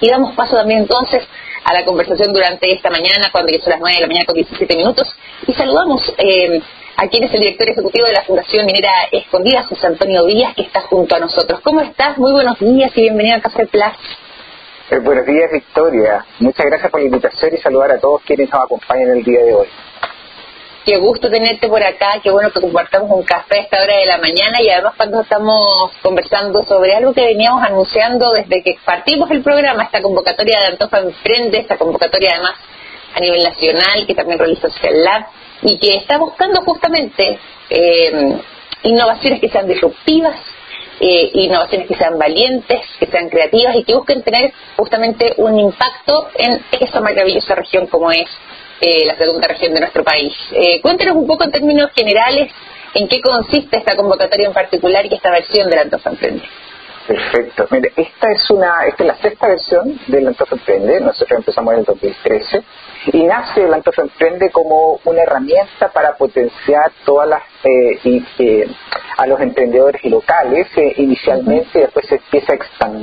Y damos paso también entonces a la conversación durante esta mañana, cuando ya son las 9 de la mañana con 17 minutos, y saludamos a quien es el director ejecutivo de la Fundación Minera Escondida, José Antonio Díaz, que está junto a nosotros. ¿Cómo estás? Muy buenos días y bienvenido a Café Plus. Buenos días, Victoria. Muchas gracias por la invitación y saludar a todos quienes nos acompañan el día de hoy. Qué gusto tenerte por acá, qué bueno que compartamos un café a esta hora de la mañana y además cuando estamos conversando sobre algo que veníamos anunciando desde que partimos el programa, esta convocatoria de Antofa Emprende, esta convocatoria además a nivel nacional que también realiza Social Lab y que está buscando justamente innovaciones que sean disruptivas, innovaciones que sean valientes, que sean creativas y que busquen tener justamente un impacto en esa maravillosa región como es la segunda región de nuestro país. Cuéntenos un poco en términos generales en qué consiste esta convocatoria en particular y esta versión del Antofa Emprende. Perfecto. Mire, esta es la sexta versión del Antofa Emprende. Nosotros empezamos en el 2013 y nace el Antofa Emprende como una herramienta para potenciar todas las a los emprendedores locales inicialmente, y después se empieza a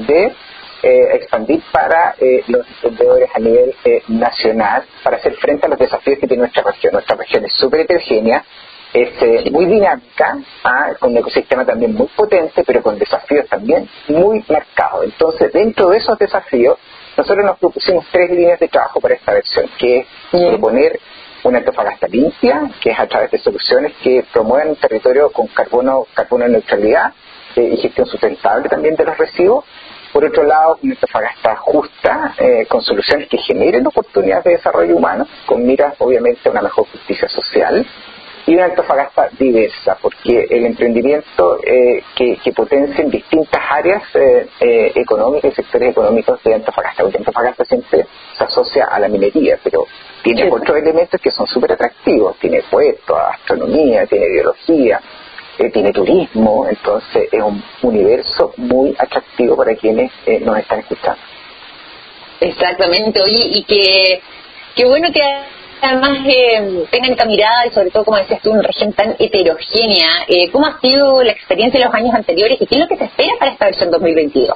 expandir para los emprendedores a nivel nacional para hacer frente a los desafíos que tiene nuestra región. Nuestra región es súper heterogénea, es muy dinámica, con un ecosistema también muy potente, pero con desafíos también muy marcados. Entonces, dentro de esos desafíos, nosotros nos propusimos 3 líneas de trabajo para esta versión, que es proponer una Antofagasta limpia, que es a través de soluciones que promuevan un territorio con carbono neutralidad y gestión sustentable también de los residuos. Por otro lado, una Antofagasta justa, con soluciones que generen oportunidades de desarrollo humano, con miras obviamente a una mejor justicia social, y una Antofagasta diversa, porque el emprendimiento que potencia en distintas áreas económicas y sectores económicos de Antofagasta, porque Antofagasta siempre se asocia a la minería, pero tiene otros elementos que son súper atractivos, tiene puerto, astronomía, tiene biología, tiene turismo, entonces es un universo muy atractivo para quienes nos están escuchando. Exactamente, oye, y qué bueno que además tengan esta mirada y sobre todo, como decías tú, una región tan heterogénea. ¿Cómo ha sido la experiencia de los años anteriores y qué es lo que se espera para esta versión 2022?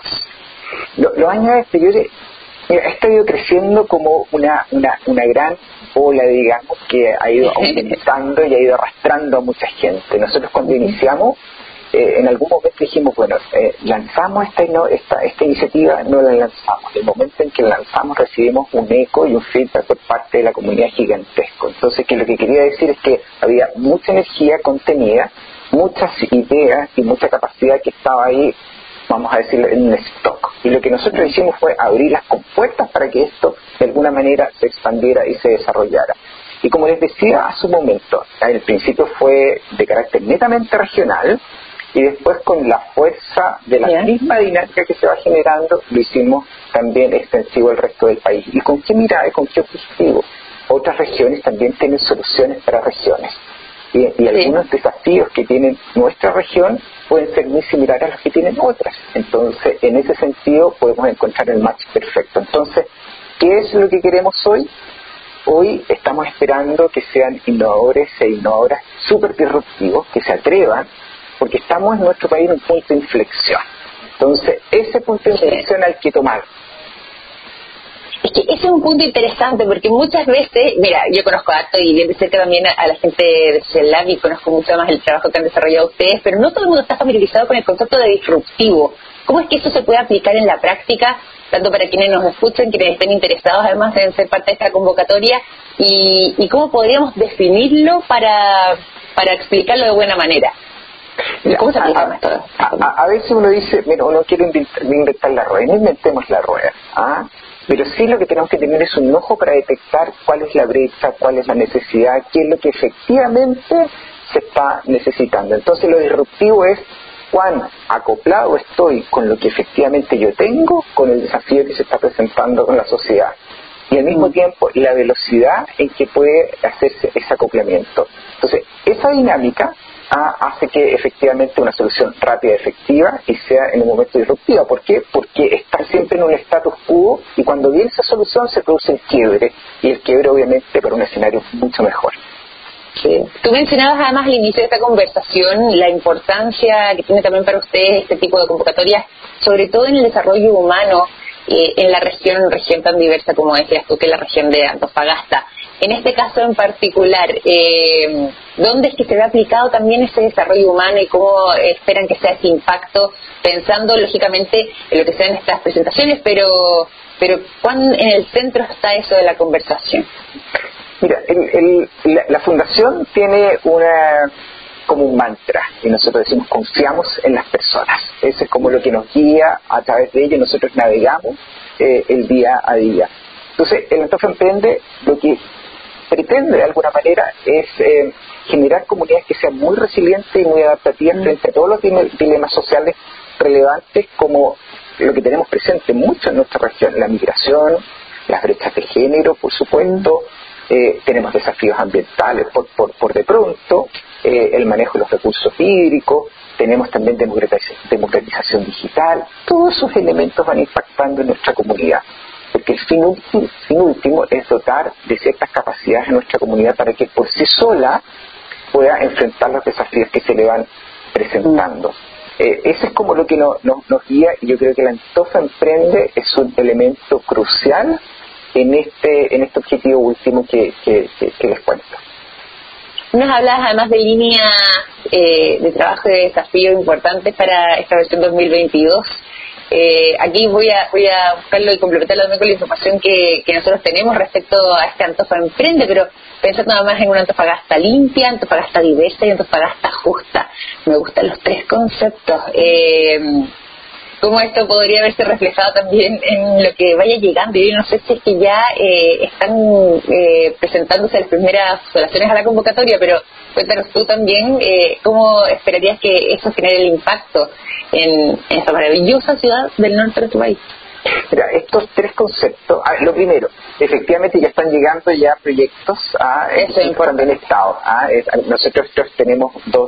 Los años anteriores, ha ido creciendo como una gran ola, digamos, que ha ido aumentando y ha ido arrastrando a mucha gente. Nosotros cuando iniciamos, en algún momento dijimos, bueno, lanzamos esta iniciativa, no la lanzamos. El momento en que la lanzamos recibimos un eco y un feedback por parte de la comunidad gigantesco. Entonces, que lo que quería decir es que había mucha energía contenida, muchas ideas y mucha capacidad que estaba ahí, vamos a decirlo, en un stock. Y lo que nosotros hicimos fue abrir las compuertas para que esto de alguna manera se expandiera y se desarrollara. Y como les decía a su momento, al principio fue de carácter netamente regional, y después con la fuerza de la misma dinámica que se va generando, lo hicimos también extensivo al resto del país. ¿Y con qué mirada y con qué objetivo? Otras regiones también tienen soluciones para regiones. Y algunos desafíos que tiene nuestra región pueden ser muy similares a los que tienen otras. Entonces, en ese sentido, podemos encontrar el match perfecto. Entonces, ¿qué es lo que queremos hoy? Hoy estamos esperando que sean innovadores e innovadoras súper disruptivos, que se atrevan, porque estamos en nuestro país en un punto de inflexión. Entonces, ese punto de inflexión hay que tomar. Es que ese es un punto interesante porque muchas veces, mira, yo conozco a harto y bien de cerca también a la gente de Social Lab y conozco mucho más el trabajo que han desarrollado ustedes, pero no todo el mundo está familiarizado con el concepto de disruptivo. ¿Cómo es que eso se puede aplicar en la práctica, tanto para quienes nos escuchan, quienes estén interesados además en ser parte de esta convocatoria, y cómo podríamos definirlo para explicarlo de buena manera? ¿Cómo se aplica más todo? A veces uno dice, mira, uno quiere inventar la rueda, no inventemos la rueda, pero sí lo que tenemos que tener es un ojo para detectar cuál es la brecha, cuál es la necesidad, qué es lo que efectivamente se está necesitando. Entonces lo disruptivo es cuán acoplado estoy con lo que efectivamente yo tengo, con el desafío que se está presentando con la sociedad. Y al mismo tiempo la velocidad en que puede hacerse ese acoplamiento. Entonces, esa dinámica hace que efectivamente una solución rápida, efectiva y sea en un momento disruptiva. ¿Por qué? Porque está siempre en un status quo y cuando viene esa solución se produce el quiebre, y el quiebre obviamente para un escenario mucho mejor. Sí. Tú mencionabas además al inicio de esta conversación la importancia que tiene también para ustedes este tipo de convocatorias, sobre todo en el desarrollo humano. en la región tan diversa como decías tú, que es la región de Antofagasta. En este caso en particular, ¿dónde es que se ve aplicado también ese desarrollo humano y cómo esperan que sea ese impacto, pensando lógicamente en lo que sean estas presentaciones, pero ¿cuán en el centro está eso de la conversación? Mira, la fundación tiene como un mantra, y nosotros decimos: confiamos en las personas. Ese es como lo que nos guía. A través de ello nosotros navegamos el día a día. Entonces, el Antofa Emprende lo que pretende de alguna manera es generar comunidades que sean muy resilientes y muy adaptativas frente a todos los dilemas sociales relevantes, como lo que tenemos presente mucho en nuestra región: la migración, las brechas de género, por supuesto. Tenemos desafíos ambientales por de pronto, el manejo de los recursos hídricos, tenemos también democratización digital. Todos esos elementos van impactando en nuestra comunidad, porque el fin último es dotar de ciertas capacidades a nuestra comunidad para que por sí sola pueda enfrentar los desafíos que se le van presentando. Ese es como lo que nos guía, y yo creo que el Antofa Emprende es un elemento crucial en este objetivo último que les cuento. Nos hablas además de líneas de trabajo y de desafíos importantes para esta versión 2022. Aquí voy a buscarlo y complementarlo también con la información que nosotros tenemos respecto a este Antofa Emprende, pero pensando nada más en una Antofagasta limpia, Antofagasta diversa y Antofagasta justa. Me gustan los tres conceptos. Cómo esto podría verse reflejado también en lo que vaya llegando. Yo no sé si es que ya están presentándose las primeras postulaciones a la convocatoria, pero cuéntanos tú también cómo esperarías que eso genere el impacto en esta maravillosa ciudad del norte de tu país. Mira, estos tres conceptos, lo primero, efectivamente ya están llegando ya proyectos también estados. Nosotros tenemos dos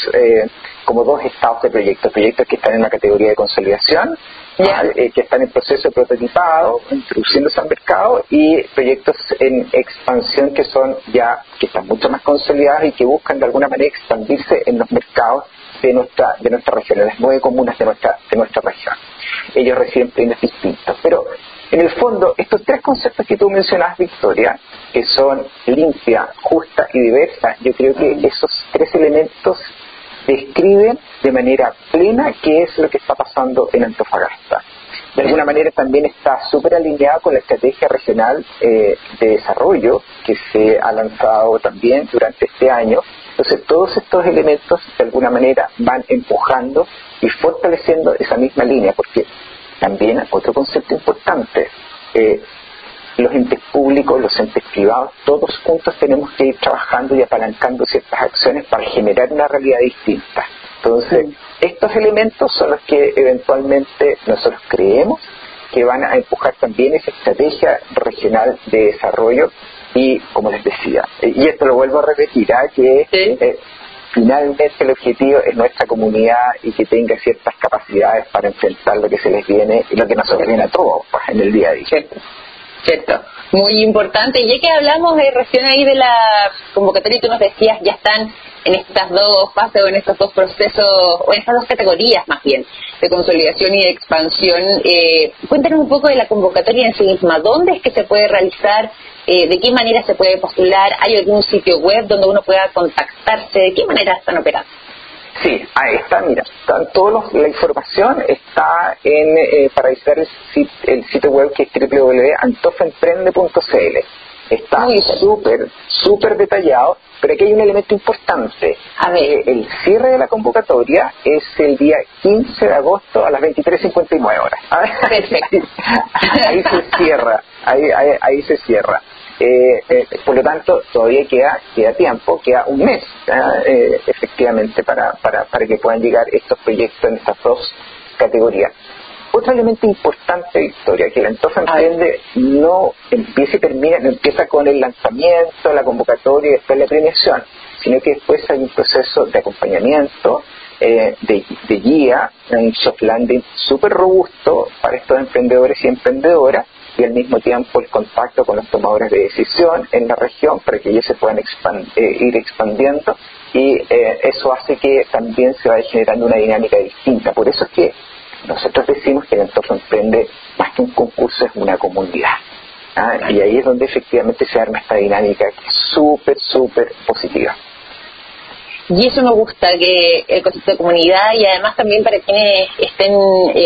estados de proyectos que están en la categoría de consolidación, que están en proceso de prototipado, introduciéndose al mercado, y proyectos en expansión que están mucho más consolidados y que buscan de alguna manera expandirse en los mercados de nuestra región, en las 9 comunas de nuestra región. Ellos reciben premios distintos, pero en el fondo estos tres conceptos que tú mencionas, Victoria, que son limpia, justa y diversa, yo creo que esos tres elementos describen de manera plena qué es lo que está pasando en Antofagasta. De alguna manera también está súper alineado con la estrategia regional de desarrollo que se ha lanzado también durante este año. Entonces todos estos elementos de alguna manera van empujando y fortaleciendo esa misma línea, porque también otro concepto importante, los entes públicos, los entes privados, todos juntos tenemos que ir trabajando y apalancando ciertas acciones para generar una realidad distinta. Entonces, estos elementos son los que eventualmente nosotros creemos que van a empujar también esa estrategia regional de desarrollo. Y como les decía, y esto lo vuelvo a repetir, que finalmente el objetivo es nuestra comunidad y que tenga ciertas capacidades para enfrentar lo que se les viene y lo que nos viene a todos en el día a día. Cierto, muy importante. Y ya que hablamos recién ahí de la convocatoria, tú nos decías, ya están en estas dos fases o en estos dos procesos, o en estas dos categorías más bien, de consolidación y de expansión. Cuéntanos un poco de la convocatoria en sí misma. ¿Dónde es que se puede realizar? ¿De qué manera se puede postular? ¿Hay algún sitio web donde uno pueda contactarse? ¿De qué manera están operando? Sí, ahí está, mira, la información está para visitar el sitio web, que es www.antofaemprende.cl. Está súper detallado, pero aquí hay un elemento importante. El cierre de la convocatoria es el día 15 de agosto a las 23:59 horas. Perfecto. Ahí se cierra. Por lo tanto, todavía queda tiempo, queda un mes, efectivamente, para que puedan llegar estos proyectos en estas dos categorías. Otro elemento importante, Victoria, que el Antofa Emprende no empieza con el lanzamiento, la convocatoria y después la premiación, sino que después hay un proceso de acompañamiento, de guía, un soft landing súper robusto para estos emprendedores y emprendedoras, y al mismo tiempo el contacto con los tomadores de decisión en la región para que ellos se puedan ir expandiendo, y eso hace que también se vaya generando una dinámica distinta. Por eso es que Nosotros decimos que el Antofa Emprende, más que un concurso, es una comunidad. Y ahí es donde efectivamente se arma esta dinámica que es súper, súper positiva. Y eso me gusta, que el concepto de comunidad, y además también para quienes estén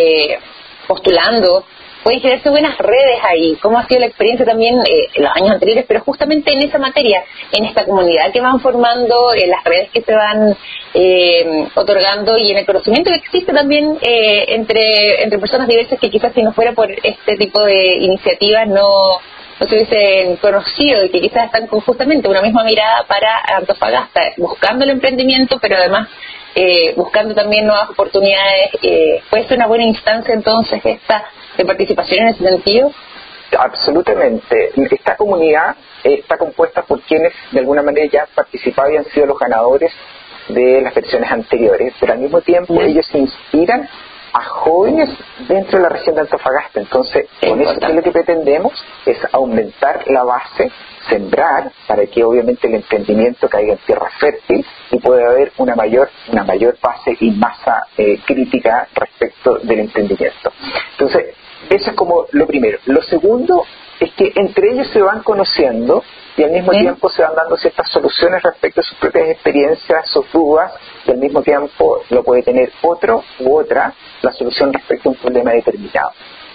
postulando, pueden generarse buenas redes ahí. ¿Cómo ha sido la experiencia también en los años anteriores? Pero justamente en esa materia, en esta comunidad que van formando, en las redes que se van otorgando y en el conocimiento que existe también entre personas diversas que quizás si no fuera por este tipo de iniciativas no se hubiesen conocido, y que quizás están con justamente una misma mirada para Antofagasta, buscando el emprendimiento, pero además buscando también nuevas oportunidades. ¿Puede ser una buena instancia entonces esta de participación en ese sentido? Absolutamente. Esta comunidad está compuesta por quienes de alguna manera ya han participado y han sido los ganadores de las versiones anteriores, pero al mismo tiempo ellos se inspiran a jóvenes dentro de la región de Antofagasta. Entonces, con eso lo que pretendemos es aumentar la base, sembrar, para que obviamente el emprendimiento caiga en tierra fértil y pueda haber una mayor base y masa crítica respecto del emprendimiento. Entonces, eso es como lo primero. Lo segundo es que entre ellos se van conociendo y al mismo tiempo se van dando ciertas soluciones respecto a sus propias experiencias, sus dudas, y al mismo tiempo lo puede tener otro u otra la solución respecto a un problema determinado.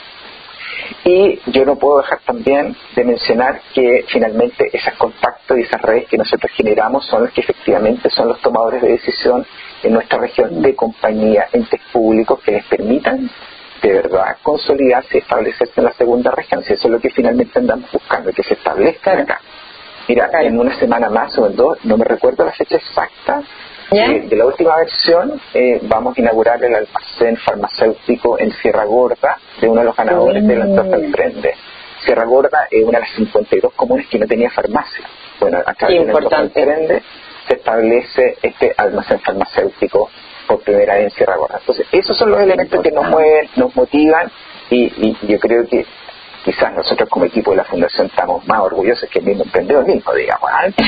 Y yo no puedo dejar también de mencionar que finalmente esos contactos y esas redes que nosotros generamos son los que efectivamente son los tomadores de decisión en nuestra región, de compañía, entes públicos que les permitan de verdad consolidarse y establecerse en la segunda región. Si eso es lo que finalmente andamos buscando, que se establezca acá. Mira, en una semana más o en dos, no me recuerdo la fecha exacta de la última versión, vamos a inaugurar el almacén farmacéutico en Sierra Gorda de uno de los ganadores del Antofa Emprende. Sierra Gorda es una de las 52 comunas que no tenía farmacia. Bueno, a través del Antofa Emprende se establece este almacén farmacéutico por primera vez en Sierra Gorda. Entonces, esos son los elementos que nos mueven, nos motivan, y yo creo que quizás nosotros como equipo de la Fundación estamos más orgullosos que el mismo emprendedor mismo, digamos.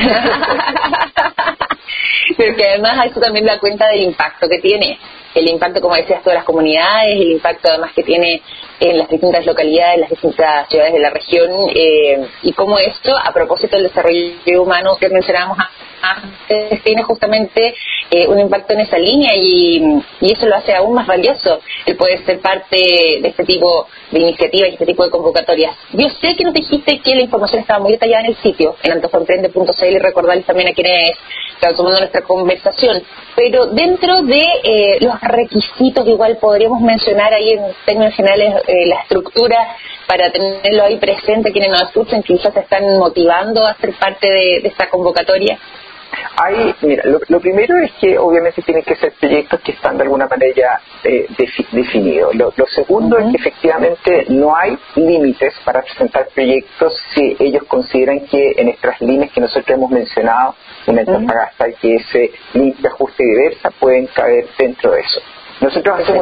Pero que además eso también da cuenta del impacto que tiene, el impacto, como decías, todas las comunidades, el impacto además que tiene en las distintas localidades, en las distintas ciudades de la región, y cómo esto, a propósito del desarrollo humano que mencionábamos antes, tiene justamente un impacto en esa línea, y eso lo hace aún más valioso el poder ser parte de este tipo de iniciativas y este tipo de convocatorias. Yo sé que nos dijiste que la información estaba muy detallada en el sitio, en antofaemprende.cl, y recordarles también a quienes están tomando nuestra conversación, pero dentro de los requisitos que igual podríamos mencionar ahí en términos generales, la estructura, para tenerlo ahí presente, quienes nos escuchan, quizás se están motivando a ser parte de esta convocatoria. Mira, lo primero es que obviamente tienen que ser proyectos que están de alguna manera ya definidos. Lo segundo es que efectivamente no hay límites para presentar proyectos si ellos consideran que en estas líneas que nosotros hemos mencionado, una Antofagasta que es limpia, justa y diversa, pueden caber dentro de eso. Nosotros hacemos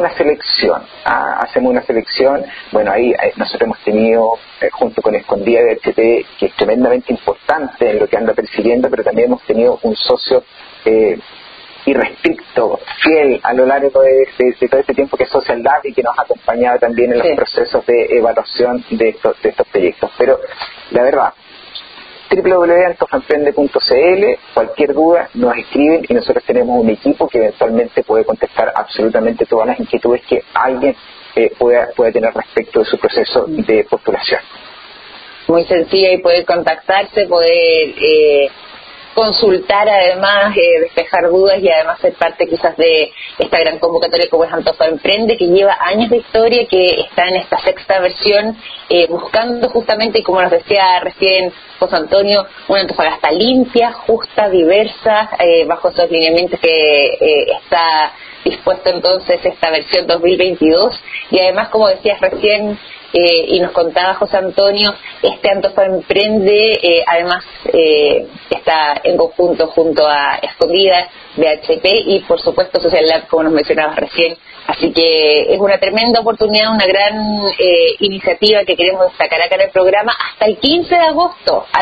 una selección, bueno, ahí nosotros hemos tenido, junto con Escondida de HP, que es tremendamente importante en lo que anda persiguiendo, pero también hemos tenido un socio irrestricto, fiel a lo largo de todo este tiempo, que es Social Lab, y que nos ha acompañado también en los procesos de evaluación de estos proyectos. Pero la verdad, www.antofaemprende.cl, cualquier duda nos escriben y nosotros tenemos un equipo que eventualmente puede contestar absolutamente todas las inquietudes que alguien pueda tener respecto de su proceso de postulación. Muy sencilla, y poder contactarse, poder consultar, además despejar dudas, y además ser parte quizás de esta gran convocatoria como es Antofa Emprende, que lleva años de historia, que está en esta sexta versión, buscando justamente, y como nos decía recién José Antonio, una Antofagasta limpia, justa, diversa, bajo esos lineamientos que está dispuesto entonces esta versión 2022, y además, como decías recién, y nos contaba José Antonio, este Antofa Emprende además está en conjunto junto a Escondida, BHP y por supuesto Social Lab, como nos mencionabas recién. Así que es una tremenda oportunidad, una gran iniciativa que queremos destacar acá en el programa hasta el 15 de agosto a las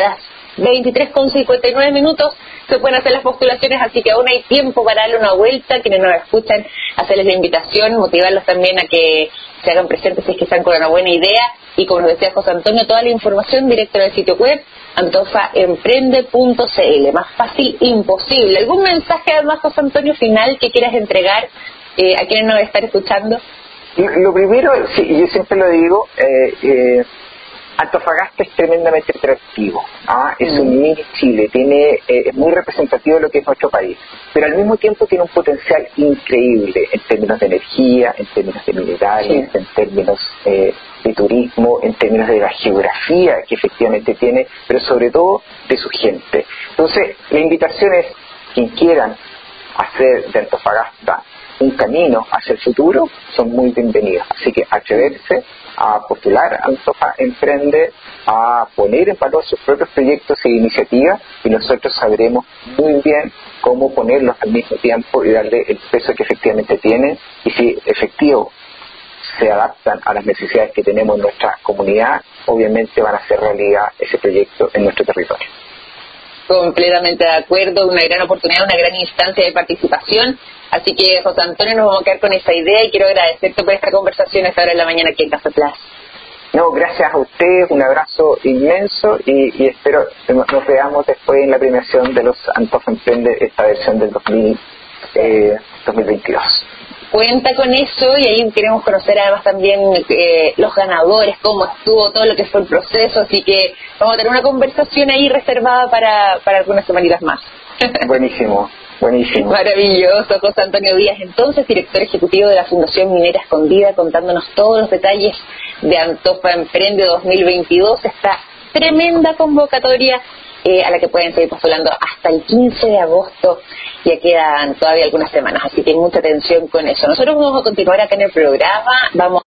23:59 se pueden hacer las postulaciones, así que aún hay tiempo para darle una vuelta. Quienes nos escuchan, hacerles la invitación, motivarlos también a que se hagan presentes si es que están con una buena idea. Y como nos decía José Antonio, toda la información directa en el sitio web antofaemprende.cl. Más fácil imposible. ¿Algún mensaje además, José Antonio, final que quieras entregar a quienes nos están escuchando? Lo primero, sí, yo siempre lo digo, Antofagasta es tremendamente atractivo, es un mini Chile, es muy representativo de lo que es nuestro país, pero al mismo tiempo tiene un potencial increíble en términos de energía, en términos de minerales, en términos de turismo, en términos de la geografía que efectivamente tiene, pero sobre todo de su gente. Entonces, la invitación es, quien quieran hacer de Antofagasta un camino hacia el futuro, son muy bienvenidos. Así que atreverse a postular a Antofa Emprende, a poner en valor sus propios proyectos e iniciativas, y nosotros sabremos muy bien cómo ponerlos al mismo tiempo y darle el peso que efectivamente tienen, y si efectivo se adaptan a las necesidades que tenemos en nuestra comunidad, obviamente van a hacer realidad ese proyecto en nuestro territorio. Completamente de acuerdo, una gran oportunidad, una gran instancia de participación. Así que, José Antonio, nos vamos a quedar con esa idea y quiero agradecerte por esta conversación a esta hora de la mañana aquí en Café Plus. No, gracias a ustedes, un abrazo inmenso y espero nos veamos después en la premiación de los Antofa Emprende, esta versión del 2022. Cuenta con eso, y ahí queremos conocer además también los ganadores, cómo estuvo, todo lo que fue el proceso, así que vamos a tener una conversación ahí reservada para algunas semanitas más. Buenísimo. Maravilloso. José Antonio Díaz, entonces, director ejecutivo de la Fundación Minera Escondida, contándonos todos los detalles de Antofa Emprende 2022, esta tremenda convocatoria a la que pueden seguir postulando hasta el 15 de agosto. Ya quedan todavía algunas semanas, así que mucha atención con eso. Nosotros vamos a continuar acá en el programa, vamos